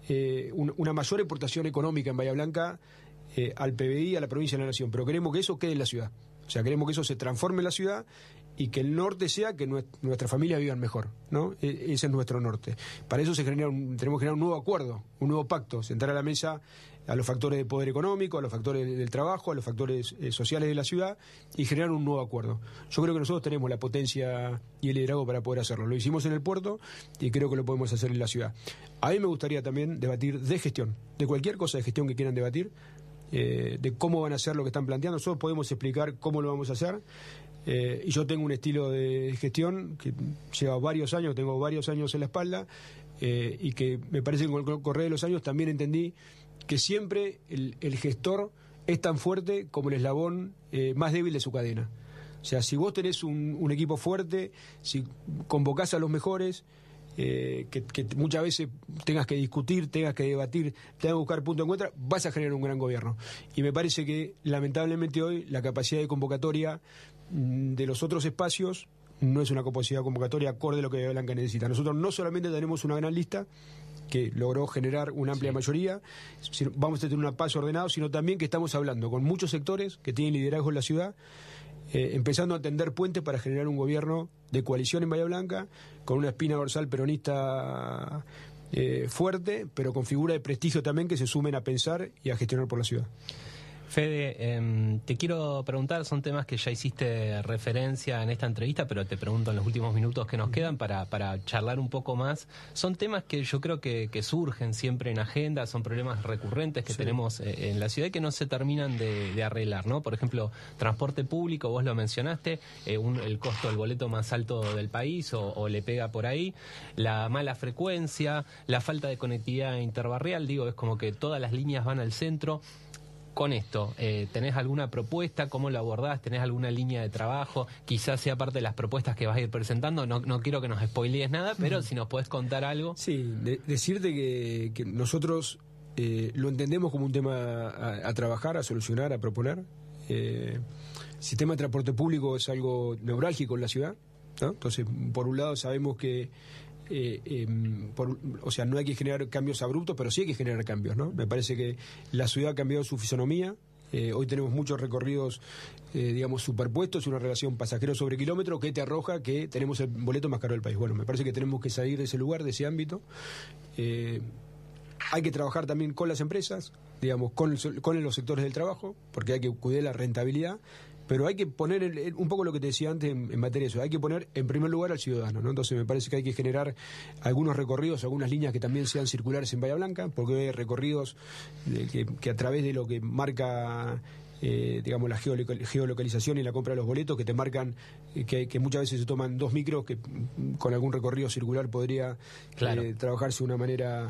S3: eh, un, una mayor exportación económica en Bahía Blanca eh, al P B I, a la provincia y a la nación, pero queremos que eso quede en la ciudad. O sea, queremos que eso se transforme en la ciudad y que el norte sea que nuestras familias vivan mejor, ¿no? E- ese es nuestro norte. Para eso se genera un, tenemos que generar un nuevo acuerdo, un nuevo pacto, sentar a la mesa a los factores de poder económico, a los factores del trabajo, a los factores eh, sociales de la ciudad y generar un nuevo acuerdo. Yo creo que nosotros tenemos la potencia y el liderazgo para poder hacerlo. Lo hicimos en el puerto y creo que lo podemos hacer en la ciudad. A mí me gustaría también debatir de gestión, de cualquier cosa de gestión que quieran debatir, eh, de cómo van a hacer lo que están planteando. Nosotros podemos explicar cómo lo vamos a hacer. Eh, y yo tengo un estilo de gestión que lleva varios años, tengo varios años en la espalda, eh, y que me parece que con el correr de los años también entendí que siempre el, el gestor es tan fuerte como el eslabón eh, más débil de su cadena. O sea, si vos tenés un, un equipo fuerte, si convocás a los mejores, eh, que, que muchas veces tengas que discutir, tengas que debatir, tengas que buscar punto de encuentro, vas a generar un gran gobierno. Y me parece que lamentablemente hoy la capacidad de convocatoria de los otros espacios no es una capacidad convocatoria acorde a lo que Bahía Blanca necesita. Nosotros no solamente tenemos una gran lista que logró generar una amplia sí. mayoría, sino, vamos a tener un paso ordenado, sino también que estamos hablando con muchos sectores que tienen liderazgo en la ciudad, eh, empezando a tender puentes para generar un gobierno de coalición en Bahía Blanca, con una espina dorsal peronista eh, fuerte, pero con figura de prestigio también que se sumen a pensar y a gestionar por la ciudad.
S2: Fede, eh, te quiero preguntar, son temas que ya hiciste referencia en esta entrevista, pero te pregunto en los últimos minutos que nos quedan para, para charlar un poco más. Son temas que yo creo que, que surgen siempre en agenda, son problemas recurrentes que sí. tenemos eh, en la ciudad y que no se terminan de, de arreglar, ¿no? Por ejemplo, transporte público, vos lo mencionaste, eh, un, el costo del boleto más alto del país o, o le pega por ahí, la mala frecuencia, la falta de conectividad interbarrial, digo, es como que todas las líneas van al centro. Con esto, eh, ¿tenés alguna propuesta? ¿Cómo lo abordás? ¿Tenés alguna línea de trabajo? Quizás sea parte de las propuestas que vas a ir presentando. No, no quiero que nos spoilees nada, pero si nos podés contar algo.
S3: Sí, de, decirte que, que nosotros eh, lo entendemos como un tema a, a trabajar, a solucionar, a proponer. Eh, el sistema de transporte público es algo neurálgico en la ciudad, ¿no? Entonces, por un lado sabemos que Eh, eh, por, o sea, no hay que generar cambios abruptos, pero sí hay que generar cambios, ¿no? Me parece que la ciudad ha cambiado su fisonomía. Eh, hoy tenemos muchos recorridos, eh, digamos, superpuestos, una relación pasajero sobre kilómetro que te arroja que tenemos el boleto más caro del país. Bueno, me parece que tenemos que salir de ese lugar, de ese ámbito. Eh, hay que trabajar también con las empresas, digamos, con, con los sectores del trabajo, porque hay que cuidar la rentabilidad. Pero hay que poner el, un poco lo que te decía antes en, en materia de eso, hay que poner en primer lugar al ciudadano, ¿no? Entonces me parece que hay que generar algunos recorridos, algunas líneas que también sean circulares en Bahía Blanca, porque hay recorridos de, que, que a través de lo que marca eh, digamos la geolocal, geolocalización y la compra de los boletos, que te marcan eh, que, que muchas veces se toman dos micros, que con algún recorrido circular podría claro. eh, trabajarse de una manera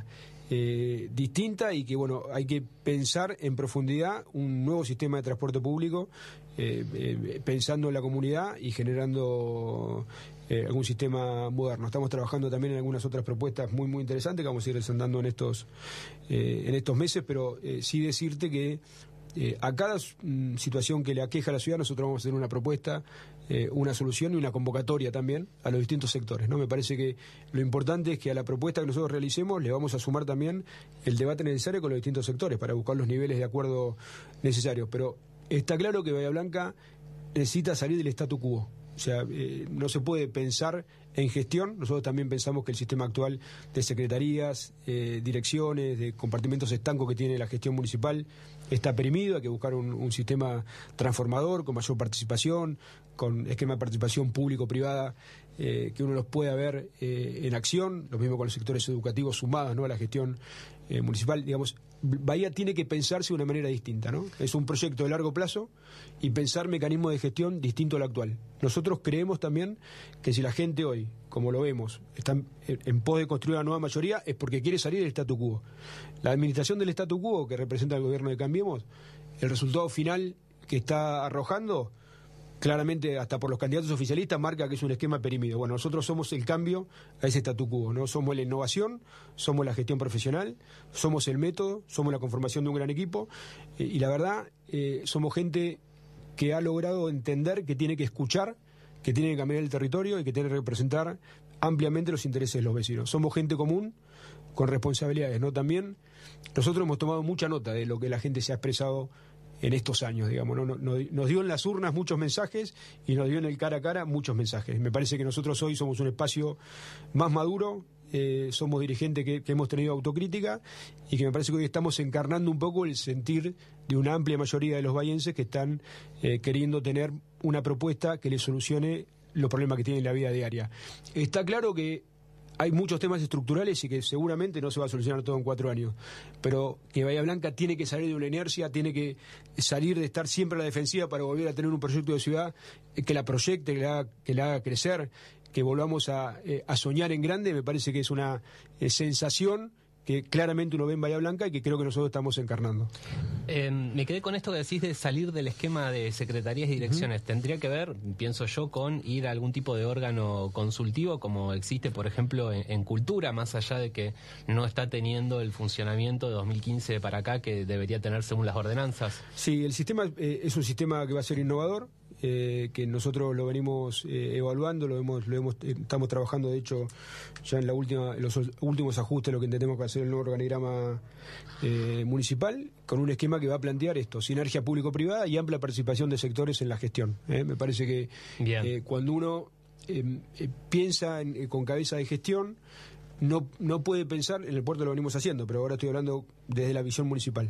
S3: Eh, distinta, y que bueno, hay que pensar en profundidad un nuevo sistema de transporte público, eh, eh, pensando en la comunidad y generando eh, algún sistema moderno. Estamos trabajando también en algunas otras propuestas muy muy interesantes que vamos a ir desandando en estos eh, en estos meses, pero eh, sí decirte que Eh, a cada mm, situación que le aqueja a la ciudad nosotros vamos a hacer una propuesta, eh, una solución y una convocatoria también a los distintos sectores, ¿no? Me parece que lo importante es que a la propuesta que nosotros realicemos le vamos a sumar también el debate necesario con los distintos sectores para buscar los niveles de acuerdo necesarios. Pero está claro que Bahía Blanca necesita salir del statu quo. O sea, eh, no se puede pensar en gestión. Nosotros también pensamos que el sistema actual de secretarías, eh, direcciones, de compartimentos estancos que tiene la gestión municipal está perimido. Hay que buscar un, un sistema transformador, con mayor participación, con esquema de participación público-privada, eh, que uno los pueda ver eh, en acción. Lo mismo con los sectores educativos sumados, ¿no?, a la gestión eh, municipal. Digamos, Bahía tiene que pensarse de una manera distinta, ¿no? Es un proyecto de largo plazo y pensar mecanismos de gestión distinto al actual. Nosotros creemos también que si la gente hoy, como lo vemos, está en, en pos de construir una nueva mayoría, es porque quiere salir del statu quo. La administración del statu quo que representa el gobierno de Cambiemos, el resultado final que está arrojando, claramente hasta por los candidatos oficialistas, marca que es un esquema perimido. Bueno, nosotros somos el cambio a ese statu quo, ¿no? Somos la innovación, somos la gestión profesional, somos el método, somos la conformación de un gran equipo, eh, y la verdad, eh, somos gente que ha logrado entender que tiene que escuchar, que tiene que cambiar el territorio y que tiene que representar ampliamente los intereses de los vecinos. Somos gente común, con responsabilidades, ¿no? También nosotros hemos tomado mucha nota de lo que la gente se ha expresado en estos años, digamos, ¿no? Nos, nos dio en las urnas muchos mensajes y nos dio en el cara a cara muchos mensajes. Me parece que nosotros hoy somos un espacio más maduro, eh, somos dirigentes que, que hemos tenido autocrítica y que me parece que hoy estamos encarnando un poco el sentir de una amplia mayoría de los bahienses que están eh, queriendo tener una propuesta que les solucione los problemas que tienen en la vida diaria. Está claro que hay muchos temas estructurales y que seguramente no se va a solucionar todo en cuatro años, pero que Bahía Blanca tiene que salir de una inercia, tiene que salir de estar siempre a la defensiva para volver a tener un proyecto de ciudad que la proyecte, que la haga, que la haga crecer, que volvamos a, eh, a soñar en grande. Me parece que es una eh, sensación que claramente uno ve en Bahía Blanca y que creo que nosotros estamos encarnando.
S2: Eh, me quedé con esto que decís de salir del esquema de secretarías y direcciones. Uh-huh. Tendría que ver, pienso yo, con ir a algún tipo de órgano consultivo como existe, por ejemplo, en, en cultura, más allá de que no está teniendo el funcionamiento de dos mil quince para acá que debería tener según las ordenanzas.
S3: Sí, el sistema eh, es un sistema que va a ser innovador, eh, que nosotros lo venimos eh, evaluando, lo hemos, lo hemos, eh, estamos trabajando, de hecho, ya en la última, en los últimos ajustes, lo que entendemos que va a ser el nuevo organigrama eh, municipal, con un esquema que va a plantear esto: sinergia público-privada y amplia participación de sectores en la gestión. ¿eh? Me parece que eh, cuando uno eh, eh, piensa en, eh, con cabeza de gestión, no, no puede pensar, en el puerto lo venimos haciendo, pero ahora estoy hablando desde la visión municipal.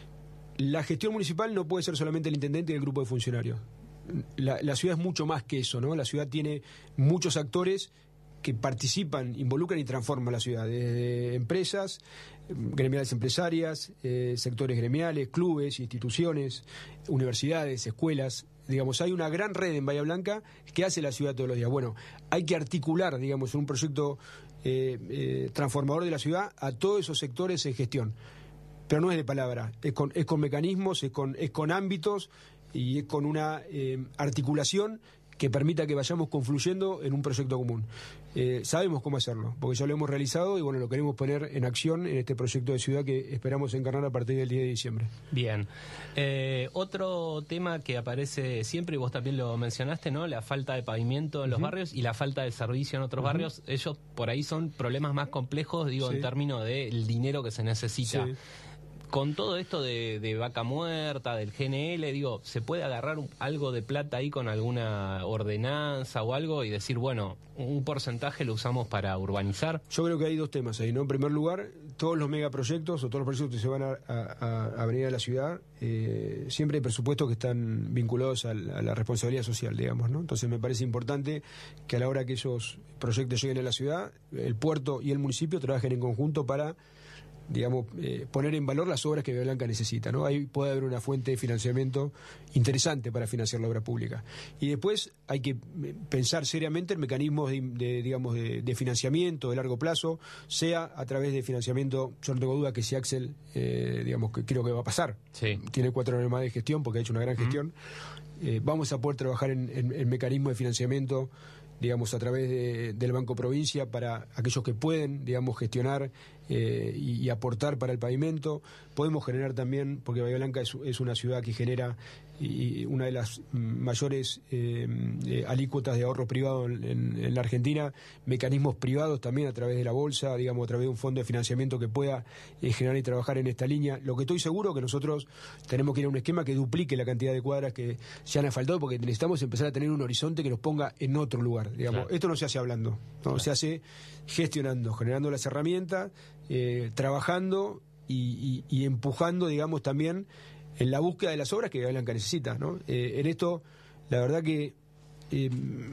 S3: La gestión municipal no puede ser solamente el intendente y el grupo de funcionarios. La, la ciudad es mucho más que eso, ¿no? La ciudad tiene muchos actores que participan, involucran y transforman la ciudad, desde empresas, gremiales empresarias, eh, sectores gremiales, clubes, instituciones, universidades, escuelas. Digamos, hay una gran red en Bahía Blanca que hace la ciudad todos los días. Bueno, hay que articular, digamos, en un proyecto eh, eh, transformador de la ciudad a todos esos sectores en gestión. Pero no es de palabra, es con, es con mecanismos, es con, es con ámbitos y es con una eh, articulación que permita que vayamos confluyendo en un proyecto común. Eh, sabemos cómo hacerlo, porque ya lo hemos realizado y bueno, lo queremos poner en acción en este proyecto de ciudad que esperamos encarnar a partir del diez de diciembre.
S2: Bien. Eh, otro tema que aparece siempre, y vos también lo mencionaste, ¿no? La falta de pavimento en los uh-huh. barrios y la falta de servicio en otros uh-huh. barrios. Ellos por ahí son problemas más complejos, digo, sí. en términos del dinero que se necesita. Sí. Con todo esto de, de Vaca Muerta, del G N L, digo, ¿se puede agarrar un, algo de plata ahí con alguna ordenanza o algo y decir, bueno, un porcentaje lo usamos para urbanizar?
S3: Yo creo que hay dos temas ahí, ¿no? En primer lugar, todos los megaproyectos o todos los proyectos que se van a, a, a venir a la ciudad, eh, siempre hay presupuestos que están vinculados a la, a la responsabilidad social, digamos, ¿no? Entonces me parece importante que a la hora que esos proyectos lleguen a la ciudad, el puerto y el municipio trabajen en conjunto para, digamos, eh, poner en valor las obras que Bahía Blanca necesita, ¿no? Ahí puede haber una fuente de financiamiento interesante para financiar la obra pública. Y después hay que pensar seriamente en mecanismos de, de digamos, de, de financiamiento de largo plazo, sea a través de financiamiento. Yo no tengo duda que si Axel, eh, digamos, que creo que va a pasar, sí. tiene cuatro años más de gestión porque ha hecho una gran gestión, uh-huh. eh, vamos a poder trabajar en, en, en mecanismos de financiamiento, digamos, a través de, del Banco Provincia para aquellos que pueden, digamos, gestionar eh, y, y aportar para el pavimento. Podemos generar también, porque Bahía Blanca es, es una ciudad que genera y una de las mayores eh, eh, alícuotas de ahorro privado en, en, en la Argentina, mecanismos privados también a través de la bolsa, digamos, a través de un fondo de financiamiento que pueda eh, generar y trabajar en esta línea. Lo que estoy seguro que nosotros tenemos que ir a un esquema que duplique la cantidad de cuadras que se han asfaltado, porque necesitamos empezar a tener un horizonte que nos ponga en otro lugar, digamos. Claro. Esto no se hace hablando, ¿no? Claro. Se hace gestionando, generando las herramientas, eh, trabajando y, y, y empujando, digamos, también en la búsqueda de las obras que Bahía Blanca necesita, ¿no? Eh, en esto, la verdad que eh,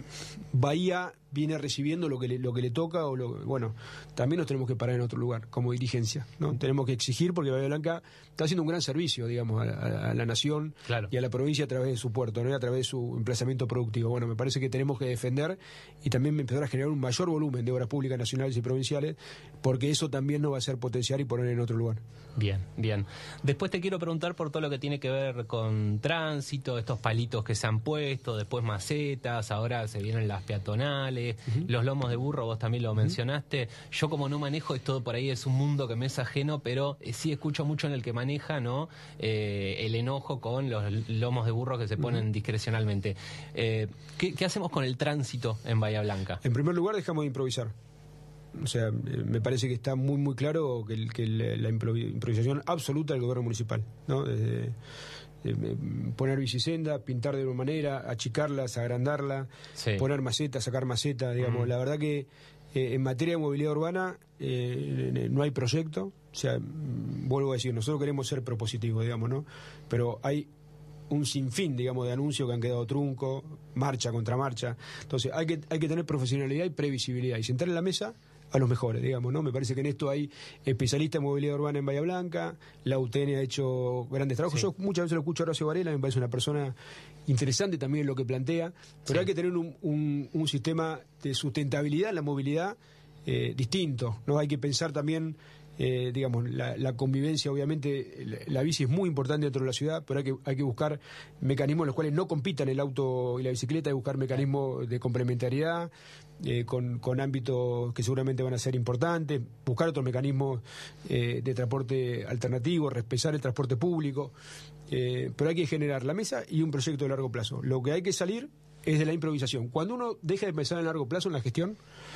S3: Bahía viene recibiendo lo que le, lo que le toca, o lo, bueno, también nos tenemos que parar en otro lugar, como dirigencia, ¿no? Tenemos que exigir, porque Bahía Blanca está haciendo un gran servicio, digamos, a, a, a la nación, claro, y a la provincia a través de su puerto, ¿no? Y a través de su emplazamiento productivo. Bueno, me parece que tenemos que defender y también empezar a generar un mayor volumen de obras públicas nacionales y provinciales, porque eso también nos va a hacer potenciar y poner en otro lugar.
S2: Bien, bien. Después te quiero preguntar por todo lo que tiene que ver con tránsito, estos palitos que se han puesto, después macetas, ahora se vienen las peatonales, uh-huh. los lomos de burro, vos también lo uh-huh. mencionaste. Yo como no manejo, esto por ahí es un mundo que me es ajeno, pero sí escucho mucho en el que maneja, ¿no? Eh, el enojo con los lomos de burro que se ponen uh-huh. discrecionalmente. Eh, ¿qué, ¿Qué hacemos con el tránsito en Bahía Blanca?
S3: En primer lugar, dejamos de improvisar. O sea, me parece que está muy muy claro que, el, que el, la improvisación absoluta del gobierno municipal, ¿no? Desde, eh, poner bicisenda, pintar de una manera, achicarlas, agrandarla, sí. poner macetas, sacar macetas, digamos. Mm. La verdad que eh, en materia de movilidad urbana eh, no hay proyecto. O sea, vuelvo a decir, nosotros queremos ser propositivos, digamos, ¿no? Pero hay un sinfín, digamos, de anuncios que han quedado trunco, marcha contra marcha. Entonces hay que, hay que tener profesionalidad y previsibilidad y sentar en la mesa a los mejores, digamos, ¿no? Me parece que en esto hay especialistas en movilidad urbana en Bahía Blanca, la U T N ha hecho grandes trabajos. Sí. Yo muchas veces lo escucho a Horacio Varela, me parece una persona interesante también en lo que plantea, pero sí. hay que tener un, un, un sistema de sustentabilidad en la movilidad eh, distinto, ¿no? Hay que pensar también, eh, digamos, la, la convivencia, obviamente, la, la bici es muy importante dentro de la ciudad, pero hay que, hay que buscar mecanismos en los cuales no compitan el auto y la bicicleta, hay que buscar mecanismos de complementariedad, Eh, con, con ámbitos que seguramente van a ser importantes, buscar otros mecanismos eh, de transporte alternativo, respetar el transporte público, eh, pero hay que generar la mesa y un proyecto de largo plazo. Lo que hay que salir es de la improvisación. Cuando uno deja de pensar en largo plazo en la gestión,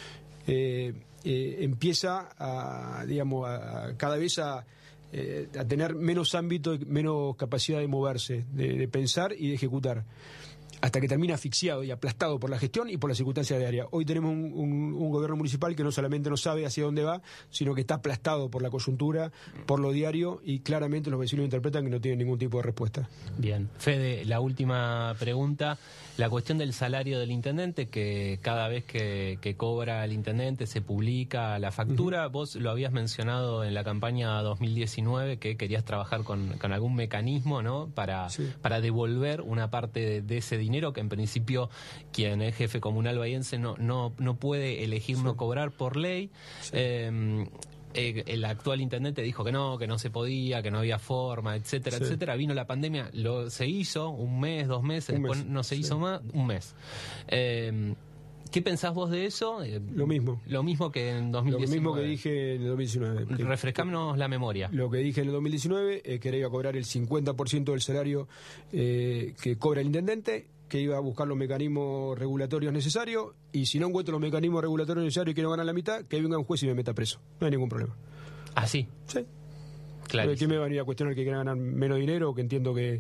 S3: eh, eh, empieza a, digamos, a, a cada vez a, eh, a tener menos ámbito, menos capacidad de moverse, de, de pensar y de ejecutar, hasta que termina asfixiado y aplastado por la gestión y por las circunstancias diarias. Hoy tenemos un, un, un gobierno municipal que no solamente no sabe hacia dónde va, sino que está aplastado por la coyuntura, por lo diario, y claramente los vecinos interpretan que no tienen ningún tipo de respuesta.
S2: Bien. Fede, la última pregunta, la cuestión del salario del intendente, que cada vez que, que cobra el intendente se publica la factura. Uh-huh. Vos lo habías mencionado en la campaña dos mil diecinueve, que querías trabajar con, con algún mecanismo, ¿no?, para, sí. para devolver una parte de, de ese dinero, que en principio quien es jefe comunal bahiense no, no, no puede elegir sí. no cobrar por ley. Sí. Eh, el actual intendente dijo que no, que no se podía, que no había forma, etcétera, sí. etcétera. Vino la pandemia, lo se hizo un mes, dos meses, un después mes. no se hizo sí. más, un mes. Eh, ¿Qué pensás vos de eso?
S3: Lo mismo.
S2: Lo mismo que en dos mil diecinueve.
S3: Lo mismo que dije en el dos mil diecinueve.
S2: Refrescámonos la memoria.
S3: Lo que dije en el dos mil diecinueve es que iba a cobrar el cincuenta por ciento del salario eh, que cobra el intendente, que iba a buscar los mecanismos regulatorios necesarios, y si no encuentro los mecanismos regulatorios necesarios y quiero ganar la mitad, que venga un juez y me meta preso. No hay ningún problema.
S2: ¿Ah, sí?
S3: Sí.
S2: Claro.
S3: ¿Quién me va a venir a cuestionar que quiera ganar menos dinero, que entiendo que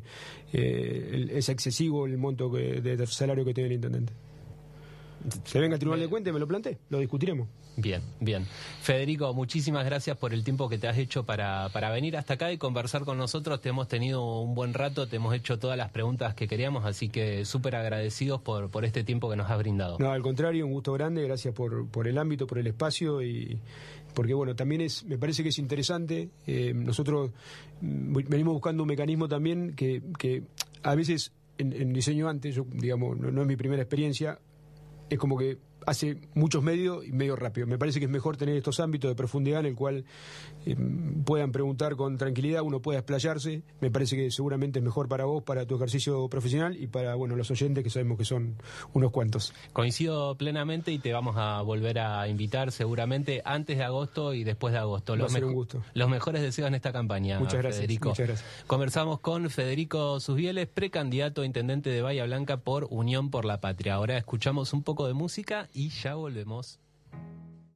S3: eh, es excesivo el monto que, de salario que tiene el intendente? Se venga al Tribunal de Cuentas y me lo planteé, lo discutiremos.
S2: Bien, bien. Federico, muchísimas gracias por el tiempo que te has hecho para, para venir hasta acá y conversar con nosotros. Te hemos tenido un buen rato, te hemos hecho todas las preguntas que queríamos, así que súper agradecidos por, por este tiempo que nos has brindado.
S3: No, al contrario, un gusto grande, gracias por, por el ámbito, por el espacio, y porque bueno, también es, me parece que es interesante. Eh, nosotros venimos buscando un mecanismo también que, que a veces en, en diseño antes, yo, digamos, no, no es mi primera experiencia, es como que hace muchos medios y medio rápido. Me parece que es mejor tener estos ámbitos de profundidad en el cual eh, puedan preguntar con tranquilidad, uno pueda explayarse. Me parece que seguramente es mejor para vos, para tu ejercicio profesional y para bueno los oyentes, que sabemos que son unos cuantos.
S2: Coincido plenamente y te vamos a volver a invitar seguramente antes de agosto y después de agosto.
S3: Va a ser un gusto.
S2: Los mejores deseos en esta campaña.
S3: Muchas gracias,
S2: Federico.
S3: Muchas gracias.
S2: Conversamos con Federico Susbieles, precandidato a intendente de Bahía Blanca por Unión por la Patria. Ahora escuchamos un poco de música y ya volvemos.